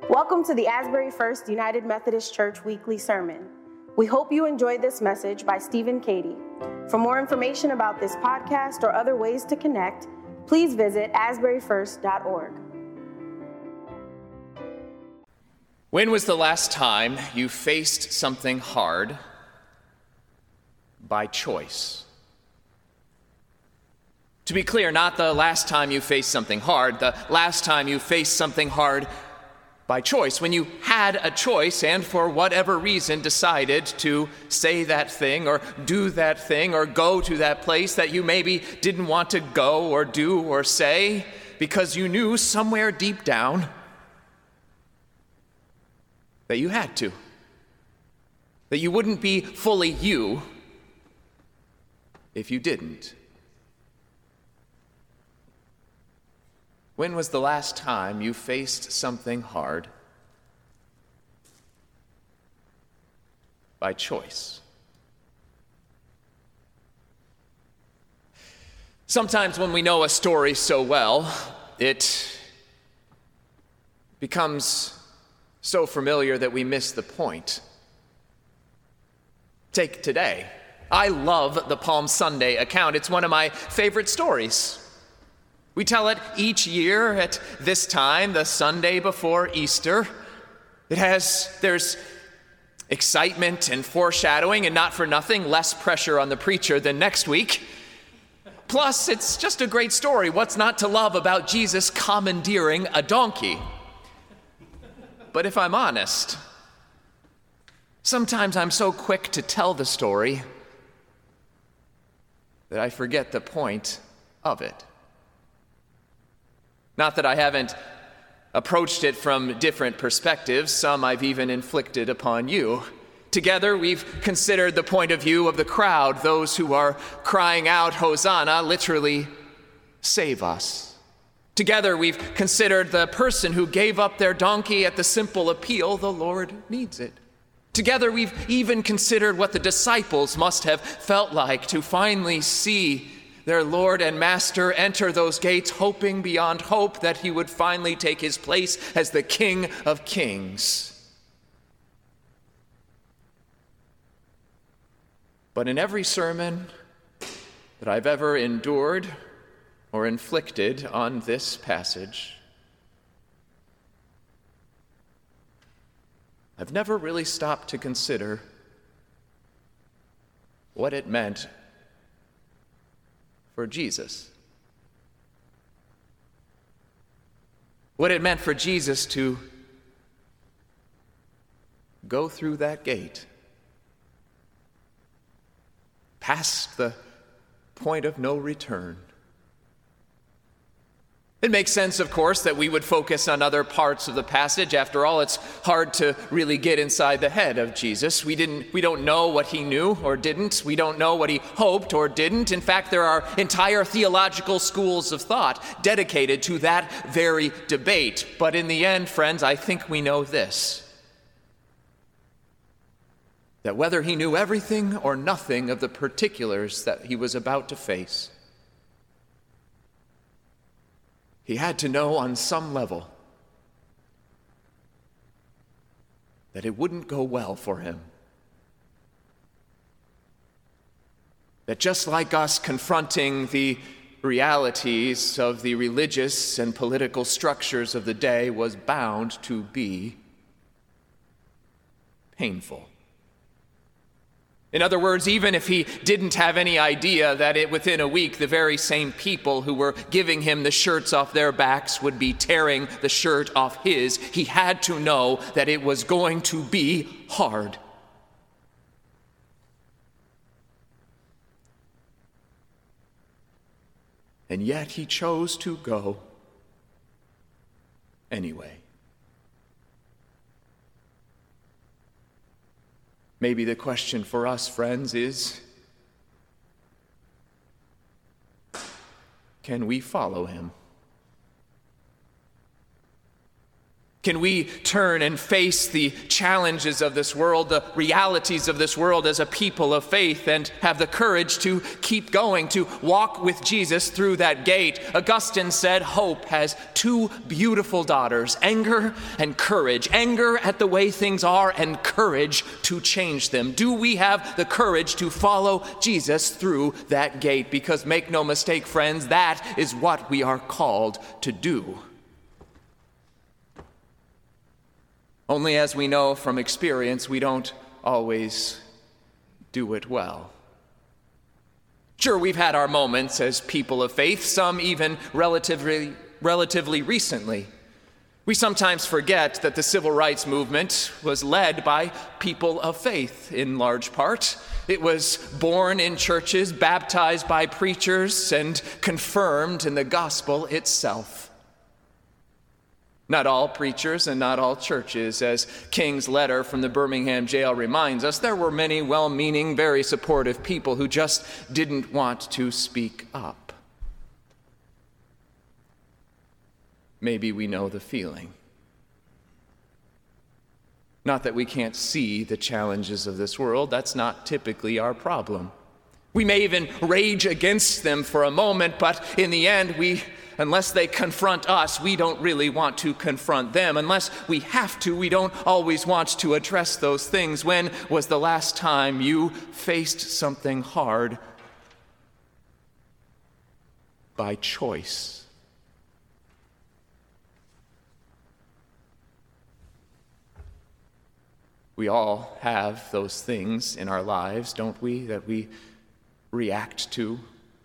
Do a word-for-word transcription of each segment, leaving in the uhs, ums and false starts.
Welcome to the Asbury First United Methodist Church Weekly Sermon. We hope you enjoyed this message by Stephen Cady. For more information about this podcast or other ways to connect, please visit asbury first dot org. When was the last time you faced something hard by choice? To be clear, not the last time you faced something hard, the last time you faced something hard by choice, when you had a choice and for whatever reason decided to say that thing or do that thing or go to that place that you maybe didn't want to go or do or say because you knew somewhere deep down that you had to, that you wouldn't be fully you if you didn't. When was the last time you faced something hard by choice? Sometimes when we know a story so well, it becomes so familiar that we miss the point. Take today. I love the Palm Sunday account. It's one of my favorite stories. We tell it each year at this time, the Sunday before Easter. It has, there's excitement and foreshadowing, and not for nothing, less pressure on the preacher than next week. Plus, it's just a great story. What's not to love about Jesus commandeering a donkey? But if I'm honest, sometimes I'm so quick to tell the story that I forget the point of it. Not that I haven't approached it from different perspectives, some I've even inflicted upon you. Together, we've considered the point of view of the crowd, those who are crying out, Hosanna, literally, save us. Together, we've considered the person who gave up their donkey at the simple appeal, the Lord needs it. Together, we've even considered what the disciples must have felt like to finally see their Lord and Master enter those gates, hoping beyond hope that he would finally take his place as the King of Kings. But in every sermon that I've ever endured or inflicted on this passage, I've never really stopped to consider what it meant for Jesus. What it meant for Jesus to go through that gate, past the point of no return. It makes sense, of course, that we would focus on other parts of the passage. After all, it's hard to really get inside the head of Jesus. We didn't, we don't know what he knew or didn't. We don't know what he hoped or didn't. In fact, there are entire theological schools of thought dedicated to that very debate. But in the end, friends, I think we know this: that whether he knew everything or nothing of the particulars that he was about to face, he had to know on some level that it wouldn't go well for him. That just like us confronting the realities of the religious and political structures of the day was bound to be painful. In other words, even if he didn't have any idea that it, within a week, the very same people who were giving him the shirts off their backs would be tearing the shirt off his, he had to know that it was going to be hard. And yet he chose to go anyway. Maybe the question for us, friends, is, can we follow him? Can we turn and face the challenges of this world, the realities of this world as a people of faith, and have the courage to keep going, to walk with Jesus through that gate? Augustine said, hope has two beautiful daughters, anger and courage. Anger at the way things are and courage to change them. Do we have the courage to follow Jesus through that gate? Because make no mistake, friends, that is what we are called to do. Only as we know from experience, we don't always do it well. Sure, we've had our moments as people of faith, some even relatively, relatively recently. We sometimes forget that the civil rights movement was led by people of faith in large part. It was born in churches, baptized by preachers, and confirmed in the gospel itself. Not all preachers and not all churches. As King's letter from the Birmingham jail reminds us, there were many well-meaning, very supportive people who just didn't want to speak up. Maybe we know the feeling. Not that we can't see the challenges of this world. That's not typically our problem. We may even rage against them for a moment, but in the end, we Unless they confront us, we don't really want to confront them. Unless we have to, we don't always want to address those things. When was the last time you faced something hard by choice? We all have those things in our lives, don't we, that we react to.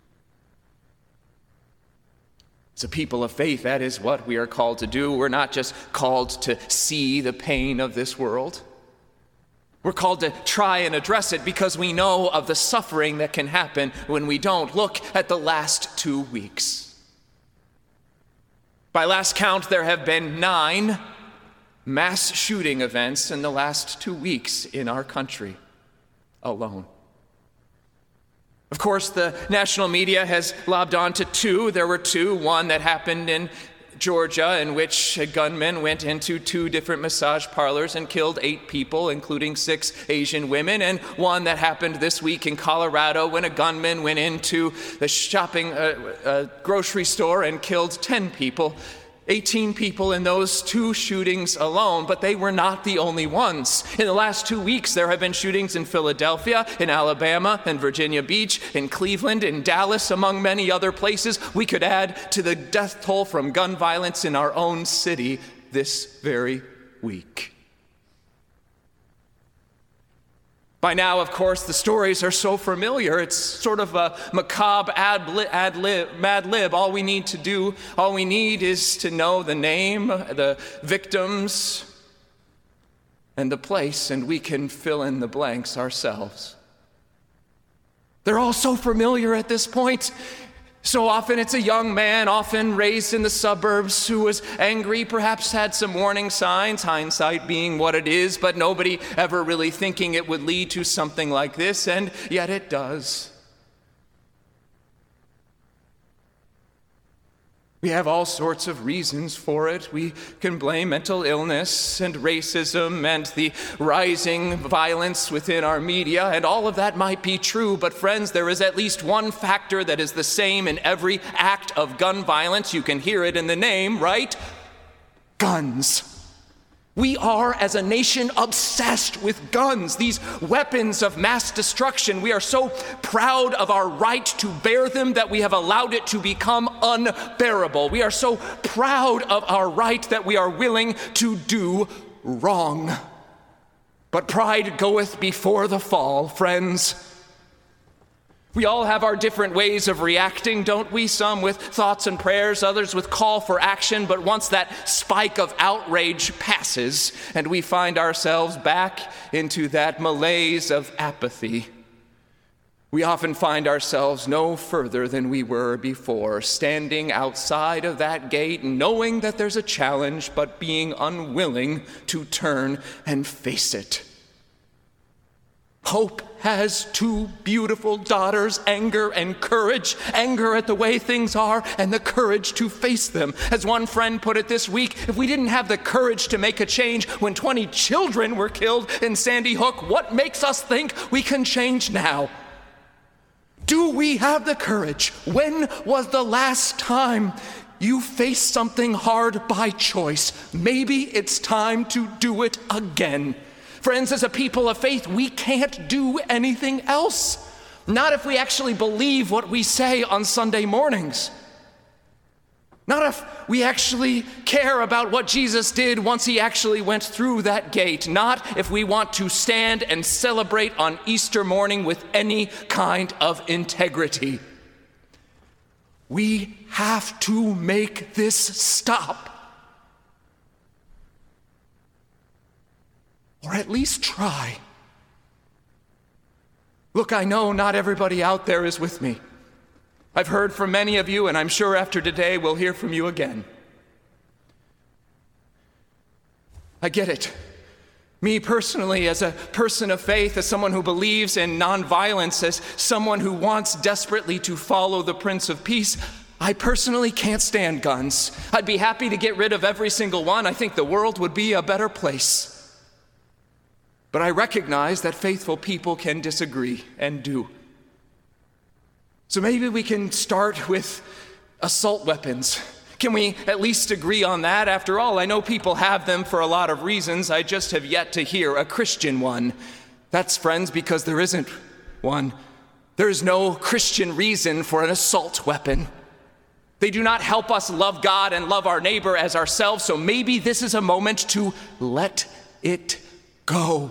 As a people of faith, that is what we are called to do. We're not just called to see the pain of this world. We're called to try and address it because we know of the suffering that can happen when we don't. Look at the last two weeks. By last count, there have been nine mass shooting events in the last two weeks in our country alone. Of course, the national media has lobbed on to two. There were two. One that happened in Georgia, in which a gunman went into two different massage parlors and killed eight people, including six Asian women. And one that happened this week in Colorado, when a gunman went into the shopping uh, uh, grocery store and killed ten people. eighteen people in those two shootings alone, but they were not the only ones. In the last two weeks, there have been shootings in Philadelphia, in Alabama, in Virginia Beach, in Cleveland, in Dallas, among many other places. We could add to the death toll from gun violence in our own city this very week. By now, of course, the stories are so familiar. It's sort of a macabre ad lib, ad lib, mad lib. All we need to do, all we need is to know the name, the victims, and the place, and we can fill in the blanks ourselves. They're all so familiar at this point. So often it's a young man, often raised in the suburbs, who was angry, perhaps had some warning signs, hindsight being what it is, but nobody ever really thinking it would lead to something like this, and yet it does. We have all sorts of reasons for it. We can blame mental illness and racism and the rising violence within our media, and all of that might be true, but friends, there is at least one factor that is the same in every act of gun violence. You can hear it in the name, right? Guns. We are, as a nation, obsessed with guns, these weapons of mass destruction. We are so proud of our right to bear them that we have allowed it to become unbearable. We are so proud of our right that we are willing to do wrong. But pride goeth before the fall, friends. We all have our different ways of reacting, don't we? Some with thoughts and prayers, others with call for action. But once that spike of outrage passes and we find ourselves back into that malaise of apathy, we often find ourselves no further than we were before, standing outside of that gate, knowing that there's a challenge, but being unwilling to turn and face it. Hope has two beautiful daughters, anger and courage. Anger at the way things are, and the courage to face them. As one friend put it this week, if we didn't have the courage to make a change when twenty children were killed in Sandy Hook, what makes us think we can change now? Do we have the courage? When was the last time you faced something hard by choice? Maybe it's time to do it again. Friends, as a people of faith, we can't do anything else. Not if we actually believe what we say on Sunday mornings. Not if we actually care about what Jesus did once he actually went through that gate. Not if we want to stand and celebrate on Easter morning with any kind of integrity. We have to make this stop. Or at least try. Look, I know not everybody out there is with me. I've heard from many of you, and I'm sure after today we'll hear from you again. I get it. Me personally, as a person of faith, as someone who believes in nonviolence, as someone who wants desperately to follow the Prince of Peace, I personally can't stand guns. I'd be happy to get rid of every single one. I think the world would be a better place. But I recognize that faithful people can disagree, and do. So maybe we can start with assault weapons. Can we at least agree on that? After all, I know people have them for a lot of reasons. I just have yet to hear a Christian one. That's, friends, because there isn't one. There is no Christian reason for an assault weapon. They do not help us love God and love our neighbor as ourselves, so maybe this is a moment to let it go.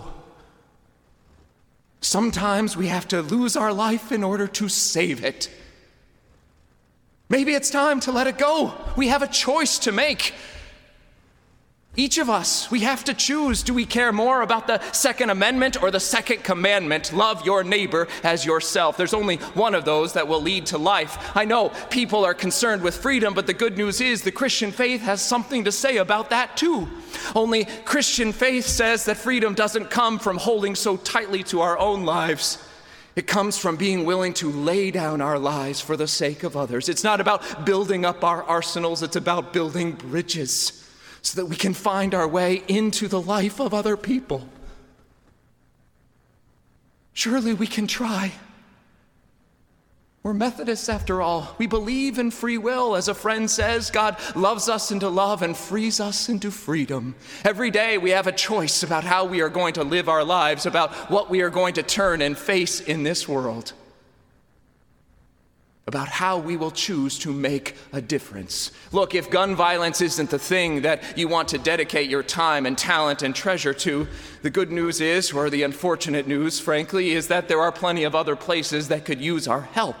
Sometimes we have to lose our life in order to save it. Maybe it's time to let it go. We have a choice to make. Each of us, we have to choose. Do we care more about the Second Amendment or the Second Commandment? Love your neighbor as yourself. There's only one of those that will lead to life. I know people are concerned with freedom, but the good news is the Christian faith has something to say about that too. Only Christian faith says that freedom doesn't come from holding so tightly to our own lives. It comes from being willing to lay down our lives for the sake of others. It's not about building up our arsenals, it's about building bridges, so that we can find our way into the life of other people. Surely we can try. We're Methodists after all. We believe in free will. As a friend says, God loves us into love and frees us into freedom. Every day we have a choice about how we are going to live our lives, about what we are going to turn and face in this world, about how we will choose to make a difference. Look, if gun violence isn't the thing that you want to dedicate your time and talent and treasure to, the good news is, or the unfortunate news, frankly, is that there are plenty of other places that could use our help.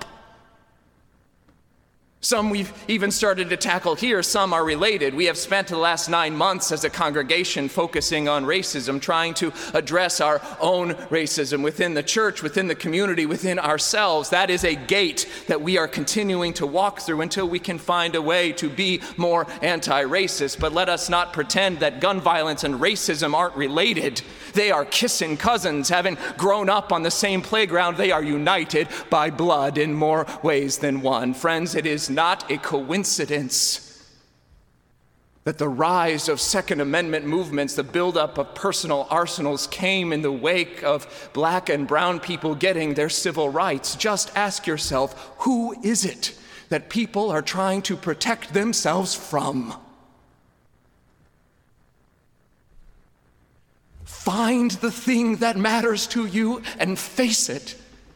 Some we've even started to tackle here, some are related. We have spent the last nine months as a congregation focusing on racism, trying to address our own racism within the church, within the community, within ourselves. That is a gate that we are continuing to walk through until we can find a way to be more anti-racist. But let us not pretend that gun violence and racism aren't related. They are kissing cousins. Having grown up on the same playground, they are united by blood in more ways than one. Friends, it is not a coincidence that the rise of Second Amendment movements, the buildup of personal arsenals, came in the wake of black and brown people getting their civil rights. Just ask yourself, who is it that people are trying to protect themselves from? Find the thing that matters to you and face it.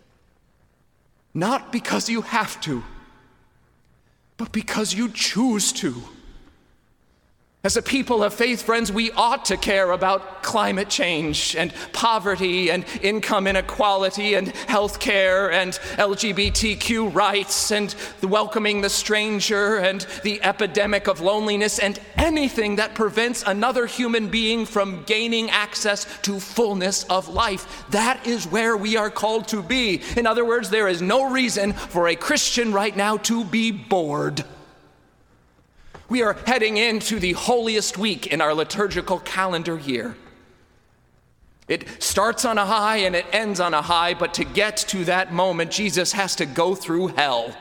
Not because you have to, but because you choose to. As a people of faith, friends, we ought to care about climate change and poverty and income inequality and health care and L G B T Q rights and the welcoming the stranger and the epidemic of loneliness and anything that prevents another human being from gaining access to fullness of life. That is where we are called to be. In other words, there is no reason for a Christian right now to be bored. We are heading into the holiest week in our liturgical calendar year. It starts on a high and it ends on a high, but to get to that moment, Jesus has to go through hell.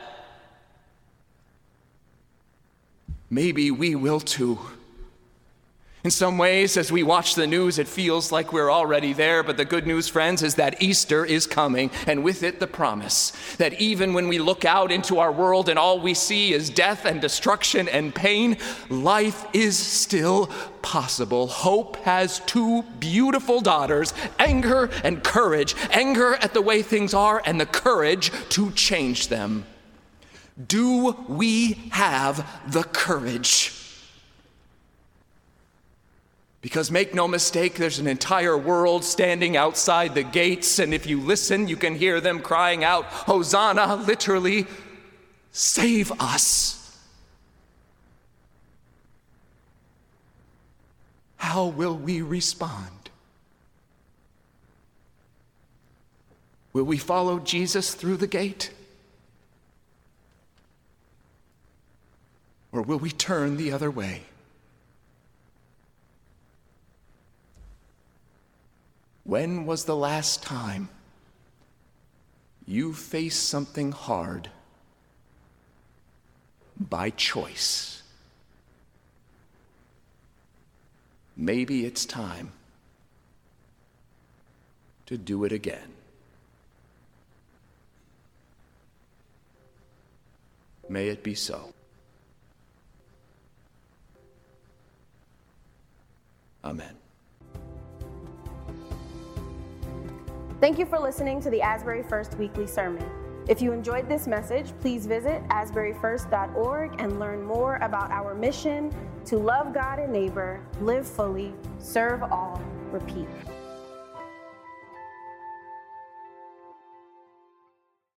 Maybe we will too. In some ways, as we watch the news, it feels like we're already there, but the good news, friends, is that Easter is coming, and with it the promise that even when we look out into our world and all we see is death and destruction and pain, life is still possible. Hope has two beautiful daughters, anger and courage, anger at the way things are and the courage to change them. Do we have the courage? Because make no mistake, there's an entire world standing outside the gates, and if you listen, you can hear them crying out, Hosanna, literally, save us. How will we respond? Will we follow Jesus through the gate? Or will we turn the other way? When was the last time you faced something hard by choice? Maybe it's time to do it again. May it be so. Amen. Thank you for listening to the Asbury First Weekly Sermon. If you enjoyed this message, please visit asbury first dot org and learn more about our mission to love God and neighbor, live fully, serve all, repeat.